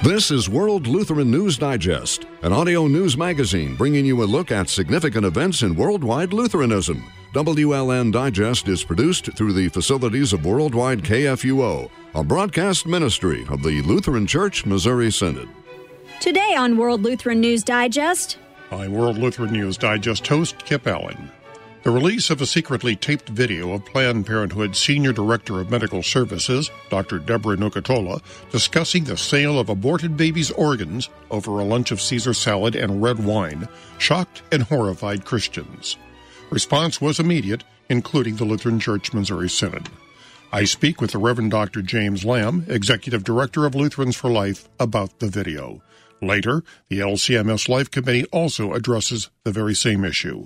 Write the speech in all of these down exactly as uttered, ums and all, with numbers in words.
This is World Lutheran News Digest, an audio news magazine bringing you a look at significant events in worldwide Lutheranism. W L N Digest is produced through the facilities of Worldwide K F U O, a broadcast ministry of the Lutheran Church Missouri Synod. Today on World Lutheran News Digest. I'm World Lutheran News Digest host Kip Allen. The release of a secretly taped video of Planned Parenthood Senior Director of Medical Services, Doctor Deborah Nucatola, discussing the sale of aborted babies' organs over a lunch of Caesar salad and red wine, shocked and horrified Christians. Response was immediate, including the Lutheran Church Missouri Synod. I speak with the Reverend Doctor James Lamb, Executive Director of Lutherans for Life, about the video. Later, the L C M S Life Committee also addresses the very same issue.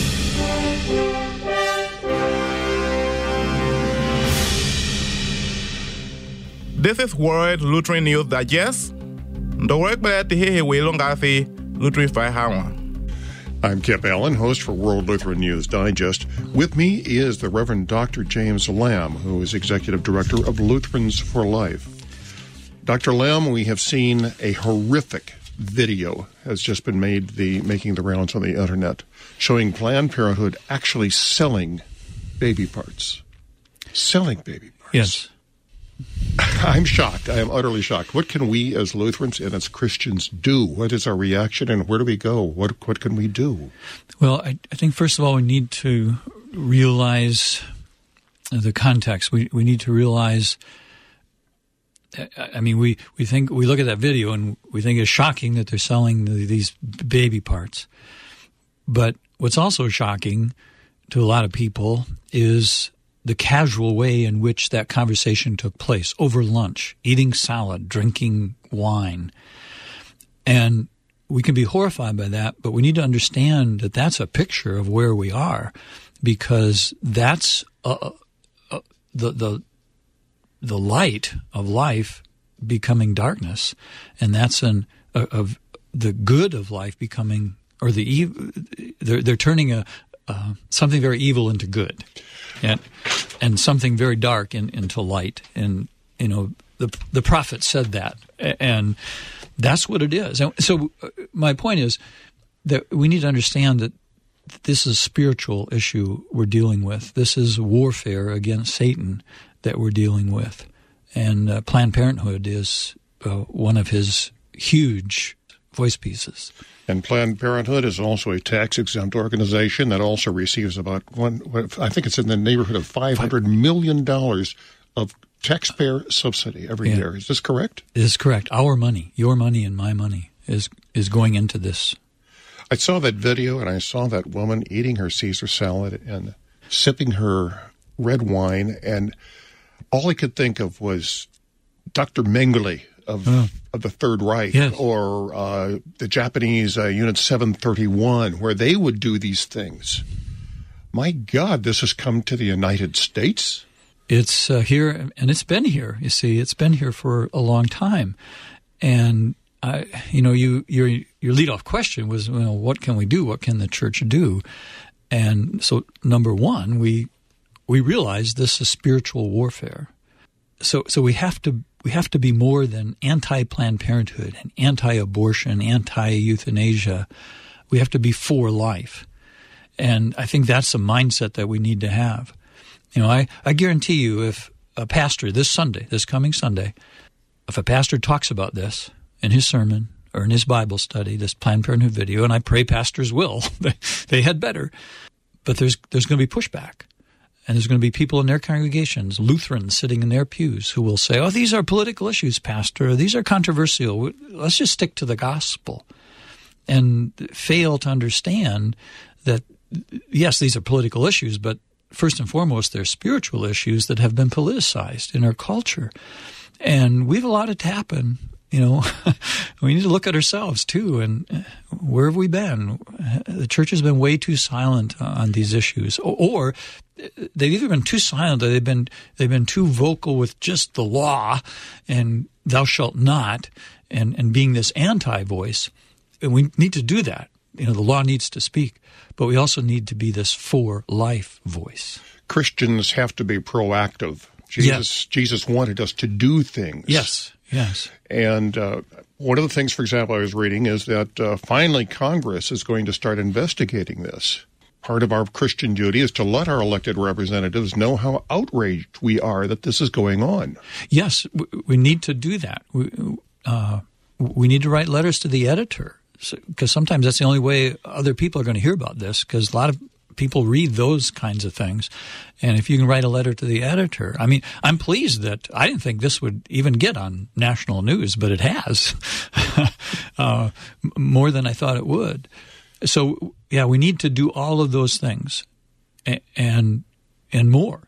This is World Lutheran News Digest. The work that he will ngasi Lutheran Fahawa. I'm Kip Allen, host for World Lutheran News Digest. With me is the Reverend Doctor James Lamb, who is Executive Director of Lutherans for Life. Doctor Lamb, we have seen a horrific video has just been made, the making the rounds on the internet, showing Planned Parenthood actually selling baby parts. Selling baby parts. Yes. I'm shocked. I am utterly shocked. What can we as Lutherans and as Christians do? What is our reaction and where do we go? What what can we do? Well, I, I think first of all we need to realize the context. We we need to realize, I mean, we, we think we look at that video and we think it's shocking that they're selling the, these baby parts. But what's also shocking to a lot of people is the casual way in which that conversation took place over lunch, eating salad, drinking wine. And we can be horrified by that, but we need to understand that that's a picture of where we are, because that's uh, uh, the the the light of life becoming darkness, and that's an uh, of the good of life becoming, or the evil. They're they're turning a uh, something very evil into good. And, and something very dark in, into light. And, you know, the the prophet said that. And that's what it is. And so my point is that we need to understand that this is a spiritual issue we're dealing with. This is warfare against Satan that we're dealing with. And uh, Planned Parenthood is uh, one of his huge voice pieces. And Planned Parenthood is also a tax-exempt organization that also receives about one, I think it's in the neighborhood of five hundred million dollars of taxpayer subsidy every yeah. year. Is this correct? It is correct. Our money, your money and my money is is going into this. I saw that video and I saw that woman eating her Caesar salad and sipping her red wine, and all I could think of was Doctor Mengele of, oh. of the Third Reich, yes. or uh, the Japanese uh, Unit seven thirty-one, where they would do these things. My God, this has come to the United States? It's uh, here, and it's been here, you see. It's been here for a long time. And, I, you know, you your your lead-off question was, well, what can we do? What can the church do? And so, number one, we we realize this is spiritual warfare. So so we have to we have to be more than anti-Planned Parenthood and anti-abortion, anti-euthanasia. We have to be for life. And I think that's the mindset that we need to have. You know, I, I guarantee you, if a pastor this Sunday, this coming Sunday, if a pastor talks about this in his sermon or in his Bible study, this Planned Parenthood video, and I pray pastors will, they, they had better, but there's there's going to be pushback. And there's going to be people in their congregations, Lutherans sitting in their pews, who will say, oh, these are political issues, Pastor. These are controversial. Let's just stick to the gospel. And fail to understand that, yes, these are political issues, but first and foremost, they're spiritual issues that have been politicized in our culture. And we have a lot to happen. You know, we need to look at ourselves, too, and where have we been? The church has been way too silent on these issues. Or, or they've either been too silent or they've been they've been too vocal with just the law and thou shalt not, and, and being this anti-voice. And we need to do that. You know, the law needs to speak, but we also need to be this for-life voice. Christians have to be proactive. Jesus, yes. Jesus wanted us to do things. Yes, Yes. And uh, one of the things, for example, I was reading is that uh, finally Congress is going to start investigating this. Part of our Christian duty is to let our elected representatives know how outraged we are that this is going on. Yes, we need to do that. We, uh, we need to write letters to the editor, because sometimes that's the only way other people are going to hear about this, because a lot of people read those kinds of things. And if you can write a letter to the editor, I mean, I'm pleased that I didn't think this would even get on national news, but it has, uh, more than I thought it would. So, yeah, we need to do all of those things and, and and more.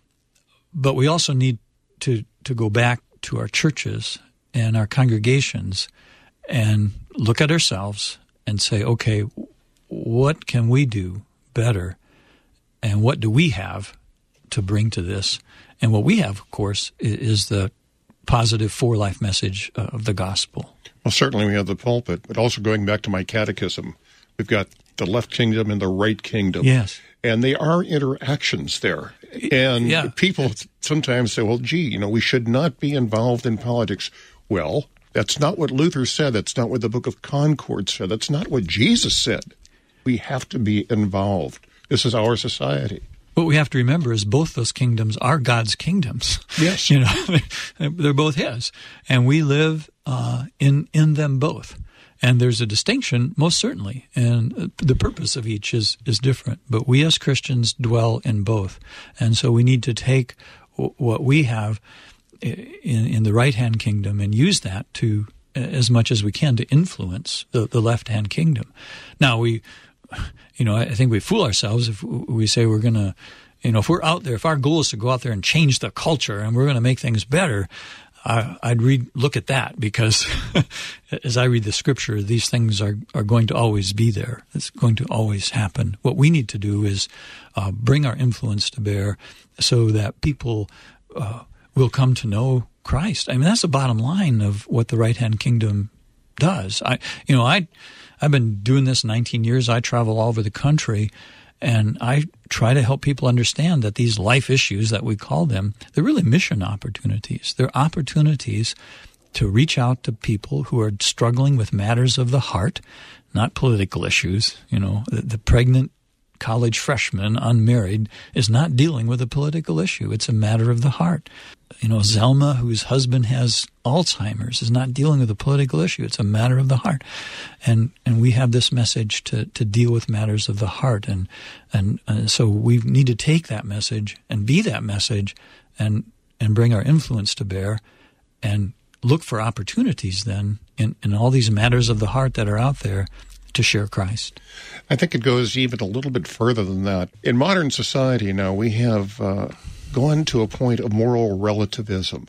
But we also need to, to go back to our churches and our congregations and look at ourselves and say, okay, what can we do better? And what do we have to bring to this? And what we have, of course, is the positive for-life message of the gospel. Well, certainly we have the pulpit, but also going back to my catechism, we've got the left kingdom and the right kingdom. Yes. And they are interactions there. And yeah. people sometimes say, well, gee, you know, we should not be involved in politics. Well, that's not what Luther said. That's not what the Book of Concord said. That's not what Jesus said. We have to be involved. This is our society. What we have to remember is both those kingdoms are God's kingdoms. Yes. You know, they're both His. And we live uh, in in them both. And there's a distinction, most certainly, and the purpose of each is, is different. But we as Christians dwell in both. And so we need to take w- what we have in, in the right-hand kingdom and use that to, as much as we can, to influence the, the left-hand kingdom. Now, we, you know, I think we fool ourselves if we say we're going to, you know, if we're out there, if our goal is to go out there and change the culture and we're going to make things better, I, I'd read, look at that, because as I read the scripture, these things are, are going to always be there. It's going to always happen. What we need to do is uh, bring our influence to bear so that people uh, will come to know Christ. I mean, that's the bottom line of what the right-hand kingdom does. I, you know, I, I've been doing this nineteen years. I travel all over the country, and I try to help people understand that these life issues that we call them, they're really mission opportunities. They're opportunities to reach out to people who are struggling with matters of the heart, not political issues. You know, the, the pregnant college freshman, unmarried, is not dealing with a political issue. It's a matter of the heart. You know, Zelma, whose husband has Alzheimer's, is not dealing with a political issue. It's a matter of the heart. And and we have this message to, to deal with matters of the heart. And, and and so we need to take that message and be that message and and bring our influence to bear and look for opportunities then in, in all these matters of the heart that are out there to share Christ. I think it goes even a little bit further than that. In modern society now, we have uh, gone to a point of moral relativism.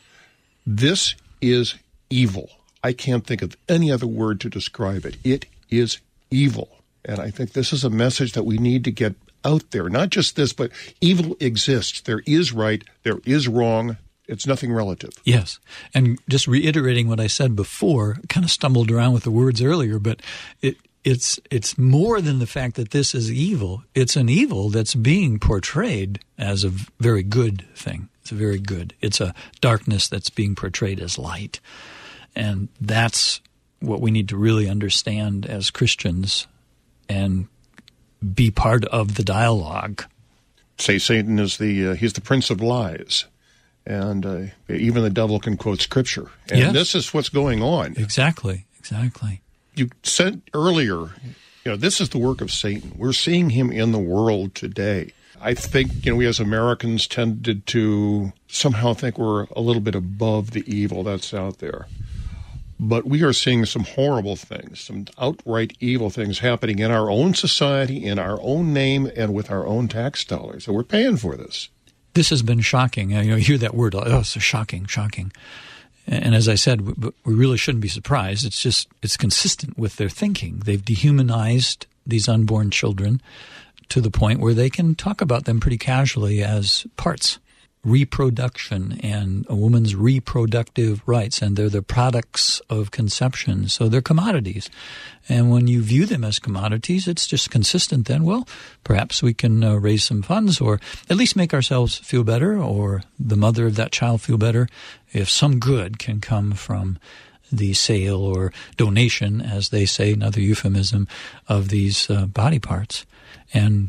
This is evil. I can't think of any other word to describe it. It is evil. And I think this is a message that we need to get out there. Not just this, but evil exists. There is right. There is wrong. It's nothing relative. Yes. And just reiterating what I said before, I kind of stumbled around with the words earlier, but it, it's it's more than the fact that this is evil. It's an evil that's being portrayed as a very good thing. It's a very good. It's a darkness that's being portrayed as light. And that's what we need to really understand as Christians and be part of the dialogue. Say Satan is the uh, he's the prince of lies. And uh, even the devil can quote Scripture. And yes. This is what's going on. Exactly, exactly. You said earlier, you know, this is the work of Satan. We're seeing him in the world today. I think, you know, we as Americans tended to somehow think we're a little bit above the evil that's out there. But we are seeing some horrible things, some outright evil things happening in our own society, in our own name, and with our own tax dollars. So we're paying for this. This has been shocking. You know, you hear that word, oh, it's shocking, shocking. And as I said, we really shouldn't be surprised. It's just, it's consistent with their thinking. They've dehumanized these unborn children to the point where they can talk about them pretty casually as parts. reproduction and a woman's reproductive rights, and they're the products of conception. So they're commodities. And when you view them as commodities, it's just consistent then, well, perhaps we can uh, raise some funds or at least make ourselves feel better or the mother of that child feel better if some good can come from the sale or donation, as they say, another euphemism, of these uh, body parts. And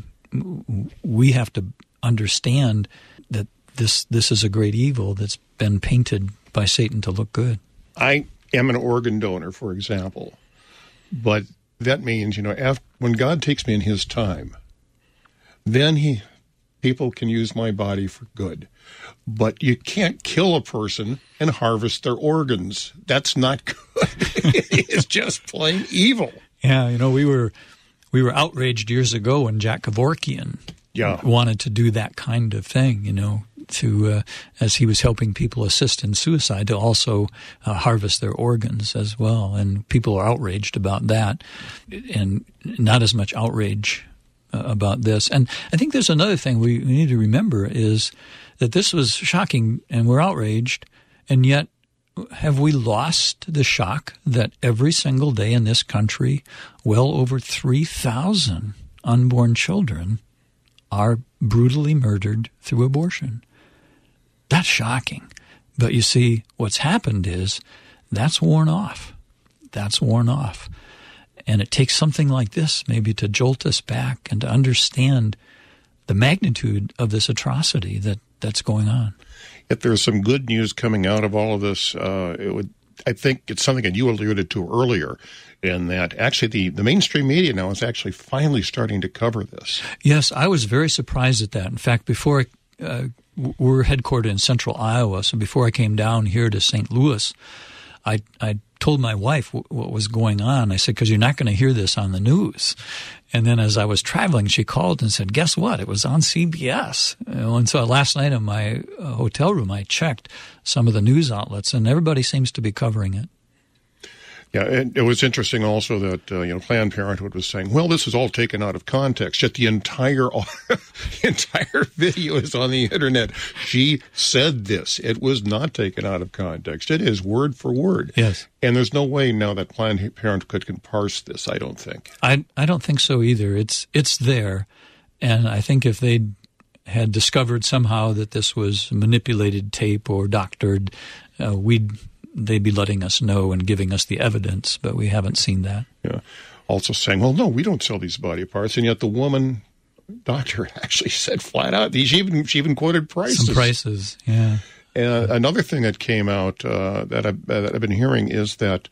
we have to understand that this this is a great evil that's been painted by Satan to look good. I am an organ donor, for example, but that means, you know, after, when God takes me in his time, then he people can use my body for good. But you can't kill a person and harvest their organs. That's not good. It's just plain evil. Yeah, you know, we were we were outraged years ago when Jack Kevorkian yeah. wanted to do that kind of thing, you know, to uh, as he was helping people assist in suicide to also uh, harvest their organs as well. And people are outraged about that and not as much outrage uh, about this. And I think there's another thing we, we need to remember is that this was shocking and we're outraged, and yet have we lost the shock that every single day in this country, well over three thousand unborn children are brutally murdered through abortion? That's shocking. But you see, what's happened is that's worn off. That's worn off. And it takes something like this maybe to jolt us back and to understand the magnitude of this atrocity that, that's going on. If there's some good news coming out of all of this, uh, it would. I think it's something that you alluded to earlier, in that actually the, the mainstream media now is actually finally starting to cover this. Yes, I was very surprised at that. In fact, before I, uh, we're headquartered in central Iowa, so before I came down here to Saint Louis, I, I told my wife w- what was going on. I said, because you're not going to hear this on the news. And then as I was traveling, she called and said, guess what? It was on C B S. You know, and so last night in my uh, hotel room, I checked some of the news outlets, and everybody seems to be covering it. Yeah, and it was interesting also that uh, you know Planned Parenthood was saying, "Well, this is all taken out of context." Yet the entire entire video is on the internet. She said this; it was not taken out of context. It is word for word. Yes, and there's no way now that Planned Parenthood can parse this. I don't think. I I don't think so either. It's it's there, and I think if they had discovered somehow that this was manipulated tape or doctored, uh, we'd. they'd be letting us know and giving us the evidence, but we haven't seen that. Yeah. Also saying, well, no, we don't sell these body parts. And yet the woman doctor actually said flat out, she even, she even quoted prices. Some prices, yeah. And another thing that came out uh, that, I've, that I've been hearing is that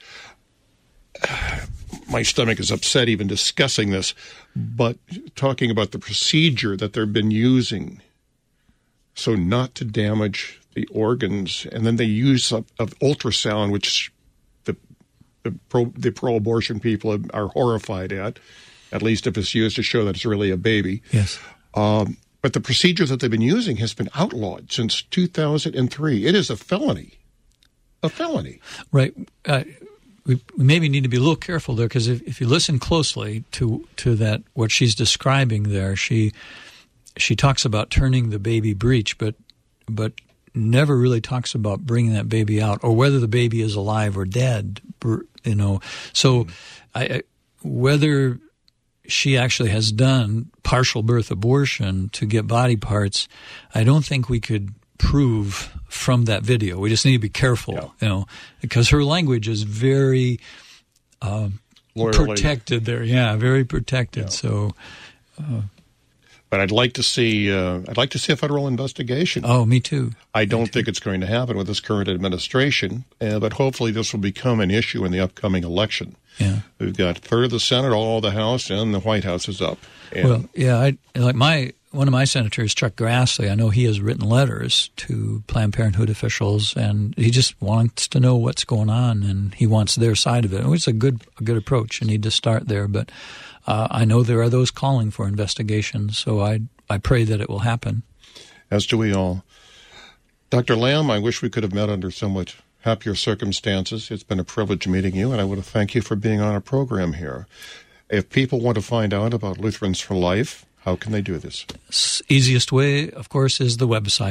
uh, my stomach is upset even discussing this, but talking about the procedure that they've been using so not to damage the organs, and then they use of, of ultrasound, which the the pro, the pro-abortion people are horrified at, at least if it's used to show that it's really a baby. Yes. Um, but the procedure that they've been using has been outlawed since two thousand three. It is a felony. A felony. Right. Uh, we, we maybe need to be a little careful there, because if, if you listen closely to to that, what she's describing there, she she talks about turning the baby breech, but but never really talks about bringing that baby out or whether the baby is alive or dead, you know. So I, I, whether she actually has done partial birth abortion to get body parts, I don't think we could prove from that video. We just need to be careful, yeah. you know, because her language is very uh, protected there. Yeah, very protected. Yeah. So... Uh, But I'd like to see uh, I'd like to see a federal investigation. Oh, me too. I don't me too. think it's going to happen with this current administration, uh, but hopefully this will become an issue in the upcoming election. Yeah, we've got a third of the Senate, all of the House, and the White House is up. And well, yeah, I, like my one of my senators, Chuck Grassley. I know he has written letters to Planned Parenthood officials, and he just wants to know what's going on, and he wants their side of it. It's a good a good approach. You need to start there, but. Uh, I know there are those calling for investigations, so I I pray that it will happen. As do we all. Doctor Lamb, I wish we could have met under somewhat happier circumstances. It's been a privilege meeting you, and I want to thank you for being on our program here. If people want to find out about Lutherans for Life, how can they do this? Easiest way, of course, is the website,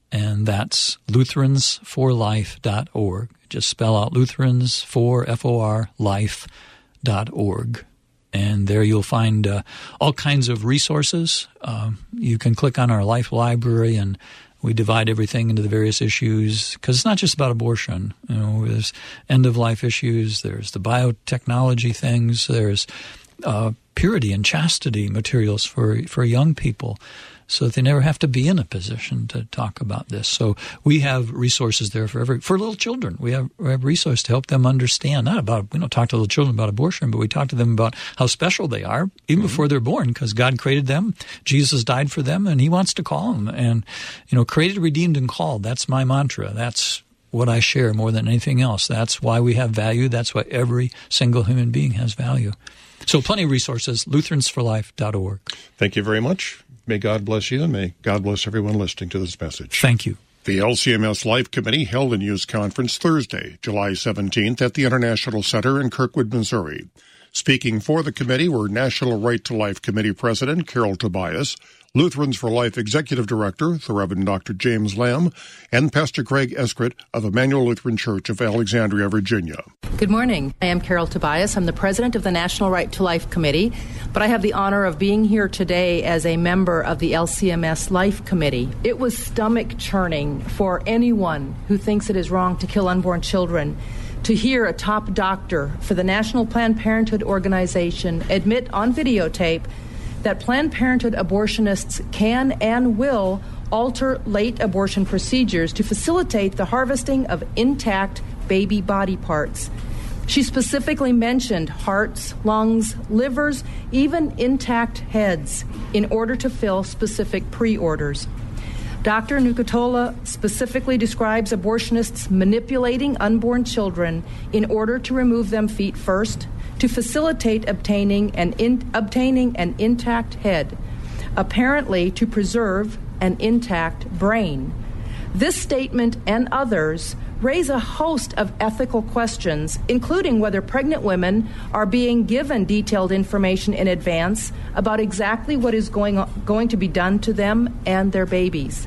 and that's Lutherans for life dot org. Just spell out Lutherans for, F O R, life dot org. And there you'll find uh, all kinds of resources. Um, you can click on our Life Library, and we divide everything into the various issues, because it's not just about abortion. You know, there's end-of-life issues, there's the biotechnology things, there's uh, purity and chastity materials for, for young people, so that they never have to be in a position to talk about this. So we have resources there for every for little children. We have we have resources to help them understand, not about, we don't talk to little children about abortion, but we talk to them about how special they are, even mm-hmm. before they're born, because God created them, Jesus died for them, and he wants to call them. And, you know, created, redeemed, and called, that's my mantra. That's what I share more than anything else. That's why we have value. That's why every single human being has value. So plenty of resources, Lutherans for life dot org. Thank you very much. May God bless you, and may God bless everyone listening to this message. Thank you. The L C M S Life Committee held a news conference Thursday, July seventeenth, at the International Center in Kirkwood, Missouri. Speaking for the committee were National Right to Life Committee President Carol Tobias, Lutherans for Life Executive Director, the Reverend Doctor James Lamb, and Pastor Craig Eskrit of Emmanuel Lutheran Church of Alexandria, Virginia. Good morning. I am Carol Tobias. I'm the president of the National Right to Life Committee, but I have the honor of being here today as a member of the L C M S Life Committee. It was stomach-churning for anyone who thinks it is wrong to kill unborn children to hear a top doctor for the National Planned Parenthood Organization admit on videotape that Planned Parenthood abortionists can and will alter late abortion procedures to facilitate the harvesting of intact baby body parts. She specifically mentioned hearts, lungs, livers, even intact heads, in order to fill specific pre-orders. Doctor Nucatola specifically describes abortionists manipulating unborn children in order to remove them feet first, to facilitate obtaining an, in, obtaining an intact head, apparently to preserve an intact brain. This statement and others raise a host of ethical questions, including whether pregnant women are being given detailed information in advance about exactly what is going, going to be done to them and their babies.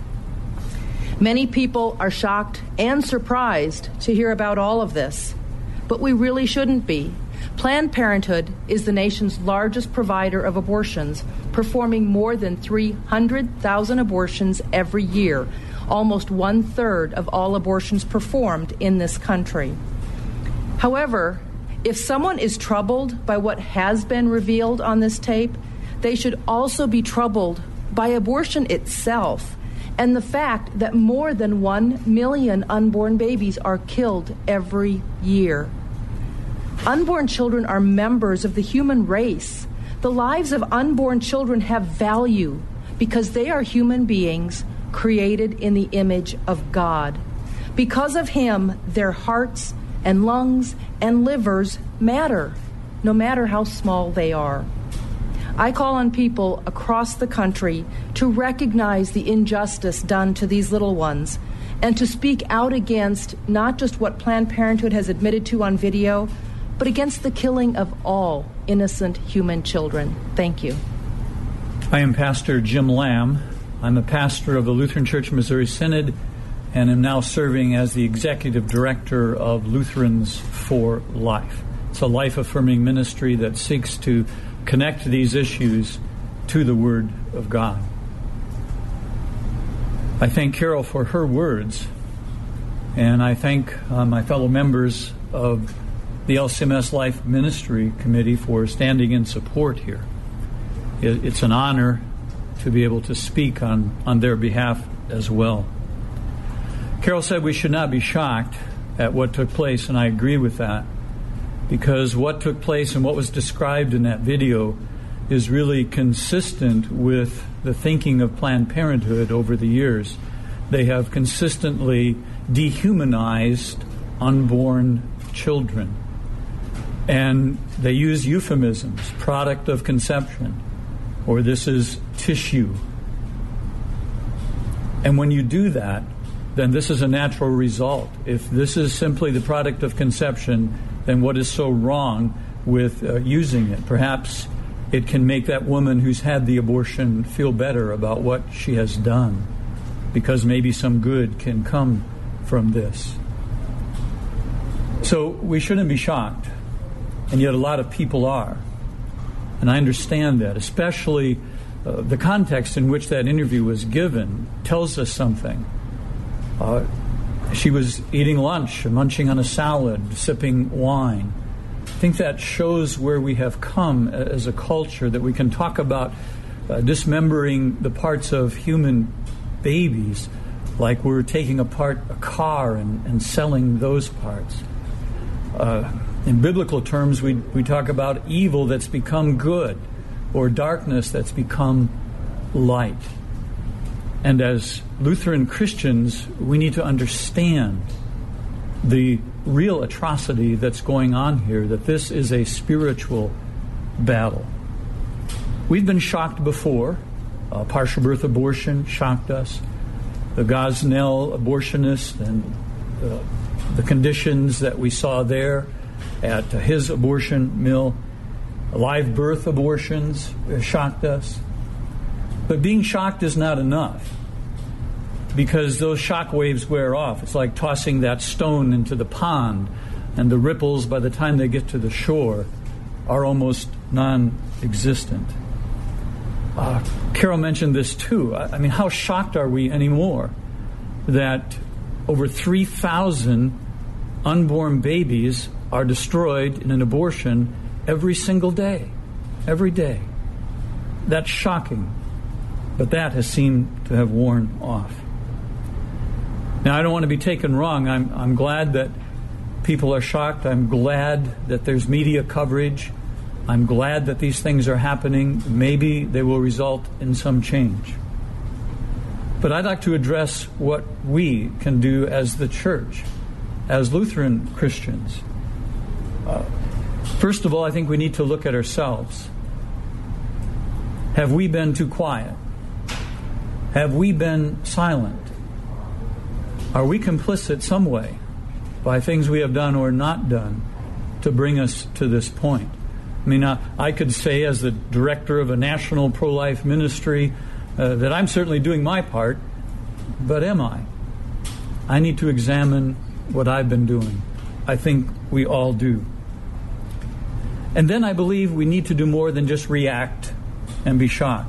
Many people are shocked and surprised to hear about all of this, but we really shouldn't be. Planned Parenthood is the nation's largest provider of abortions, performing more than three hundred thousand abortions every year, almost one-third of all abortions performed in this country. However, if someone is troubled by what has been revealed on this tape, they should also be troubled by abortion itself and the fact that more than one million unborn babies are killed every year. Unborn children are members of the human race. The lives of unborn children have value because they are human beings created in the image of God. Because of Him, their hearts and lungs and livers matter, no matter how small they are. I call on people across the country to recognize the injustice done to these little ones and to speak out against not just what Planned Parenthood has admitted to on video, but against the killing of all innocent human children. Thank you. I am Pastor Jim Lamb. I'm a pastor of the Lutheran Church Missouri Synod and am now serving as the executive director of Lutherans for Life. It's a life-affirming ministry that seeks to connect these issues to the Word of God. I thank Carol for her words, and I thank uh, my fellow members of the L C M S Life Ministry Committee for standing in support here. It, it's an honor to be able to speak on, on their behalf as well. Carol said we should not be shocked at what took place, and I agree with that, because what took place and what was described in that video is really consistent with the thinking of Planned Parenthood over the years. They have consistently dehumanized unborn children. And they use euphemisms, product of conception, or this is tissue. And when you do that, then this is a natural result. If this is simply the product of conception, then what is so wrong with uh, using it? Perhaps it can make that woman who's had the abortion feel better about what she has done. because maybe some good can come from this. So we shouldn't be shocked, and yet a lot of people are. And I understand that, especially uh, the context in which that interview was given tells us something. Uh, she was eating lunch, munching on a salad, sipping wine. I think that shows where we have come as a culture, that we can talk about uh, dismembering the parts of human babies like we're taking apart a car and, and selling those parts. Uh, in biblical terms, we, we talk about evil that's become good, or darkness that's become light. And as Lutheran Christians, we need to understand the real atrocity that's going on here, that this is a spiritual battle. We've been shocked before. Uh, partial birth abortion shocked us. The Gosnell abortionist and uh, the conditions that we saw there at uh, his abortion mill. Live birth abortions shocked us. But being shocked is not enough, because those shock waves wear off. It's like tossing that stone into the pond, and the ripples, by the time they get to the shore, are almost non-existent. Uh, Carol mentioned this too. I, I mean, how shocked are we anymore that over three thousand unborn babies are destroyed in an abortion every single day? Every day. That's shocking. But that has seemed to have worn off. Now, I don't want to be taken wrong. I'm, I'm glad that people are shocked. I'm glad that there's media coverage. I'm glad that these things are happening. Maybe they will result in some change. But I'd like to address what we can do as the church, as Lutheran Christians. Uh, first of all, I think we need to look at ourselves. Have we been too quiet? Have we been silent? Are we complicit some way by things we have done or not done to bring us to this point? I mean, uh, I could say as the director of a national pro-life ministry uh, that I'm certainly doing my part, but am I? I need to examine what I've been doing. I think we all do. And then I believe we need to do more than just react and be shocked.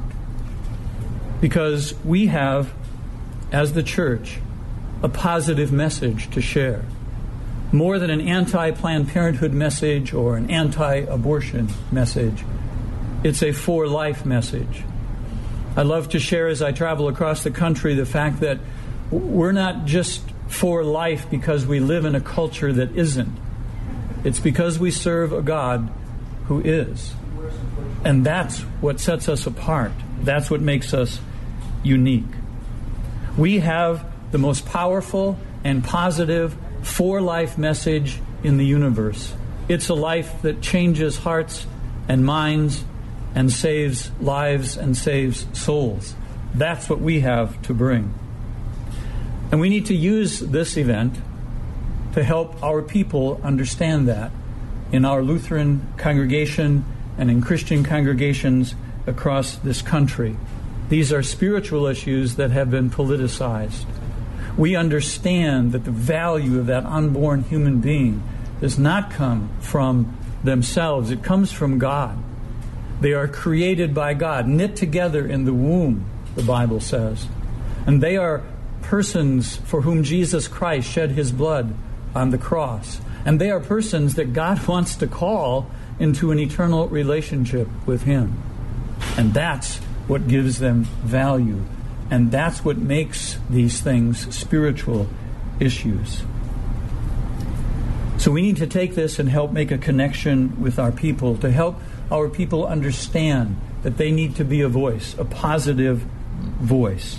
Because we have, as the church, a positive message to share. More than an anti-Planned Parenthood message or an anti-abortion message. It's a for-life message. I love to share as I travel across the country the fact that we're not just for life because we live in a culture that isn't. It's because we serve a God who is. And that's what sets us apart. That's what makes us unique. We have the most powerful and positive for-life message in the universe. It's a life that changes hearts and minds and saves lives and saves souls. That's what we have to bring. And we need to use this event to help our people understand that in our Lutheran congregation and in Christian congregations across this country. These are spiritual issues that have been politicized. We understand that the value of that unborn human being does not come from themselves. It comes from God. They are created by God, knit together in the womb, the Bible says. And they are persons for whom Jesus Christ shed his blood on the cross. And they are persons that God wants to call into an eternal relationship with him. And that's what gives them value. And that's what makes these things spiritual issues. So we need to take this and help make a connection with our people, to help our people understand that they need to be a voice, a positive voice.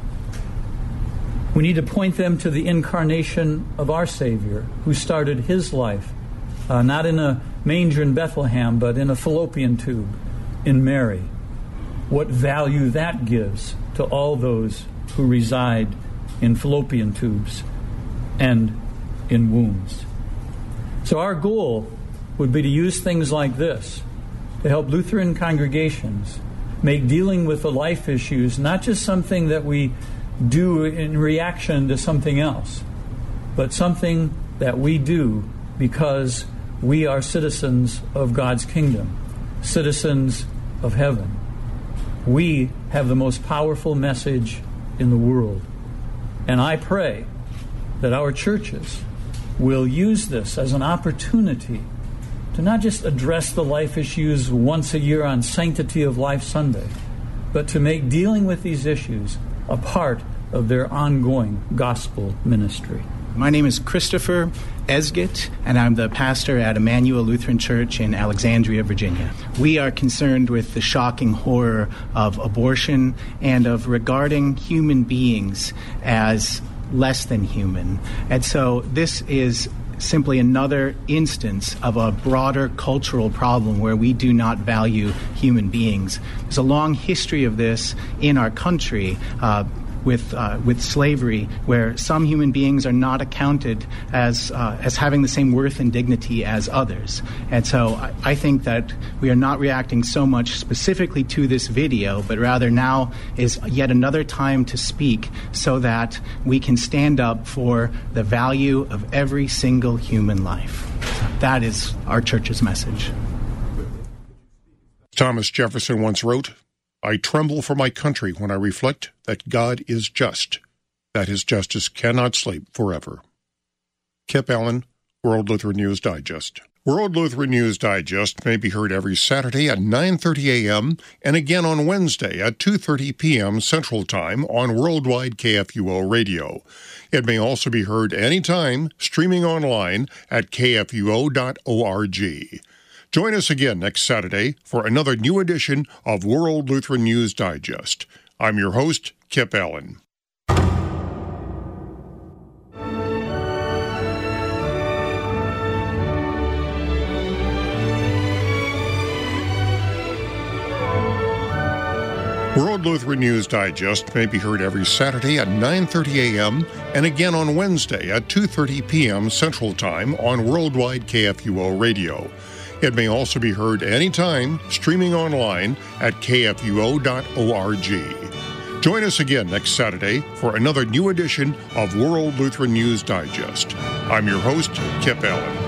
We need to point them to the incarnation of our Savior, who started his life, uh, not in a manger in Bethlehem, but in a fallopian tube in Mary. What value that gives to all those who reside in fallopian tubes and in wombs. So our goal would be to use things like this to help Lutheran congregations make dealing with the life issues not just something that we do in reaction to something else, but something that we do because we are citizens of God's kingdom, citizens of heaven. We have the most powerful message in the world. And I pray that our churches will use this as an opportunity to not just address the life issues once a year on Sanctity of Life Sunday, but to make dealing with these issues a part of their ongoing gospel ministry. My name is Christopher Esgett, and I'm the pastor at Emmanuel Lutheran Church in Alexandria, Virginia. We are concerned with the shocking horror of abortion and of regarding human beings as less than human. And so this is simply another instance of a broader cultural problem where we do not value human beings. There's a long history of this in our country, uh, with uh, with slavery, where some human beings are not accounted as uh, as having the same worth and dignity as others. And so I, I think that we are not reacting so much specifically to this video, but rather now is yet another time to speak so that we can stand up for the value of every single human life. That is our church's message. Thomas Jefferson once wrote, "I tremble for my country when I reflect that God is just, that his justice cannot sleep forever." Kip Allen, World Lutheran News Digest. World Lutheran News Digest may be heard every Saturday at nine thirty a.m. and again on Wednesday at two thirty p.m. Central Time on Worldwide K F U O Radio. It may also be heard anytime streaming online at k f u o dot org. Join us again next Saturday for another new edition of World Lutheran News Digest. I'm your host, Kip Allen. World Lutheran News Digest may be heard every Saturday at nine thirty a.m. and again on Wednesday at two thirty p.m. Central Time on Worldwide K F U O Radio. It may also be heard anytime streaming online at k f u o dot org. Join us again next Saturday for another new edition of World Lutheran News Digest. I'm your host, Kip Allen.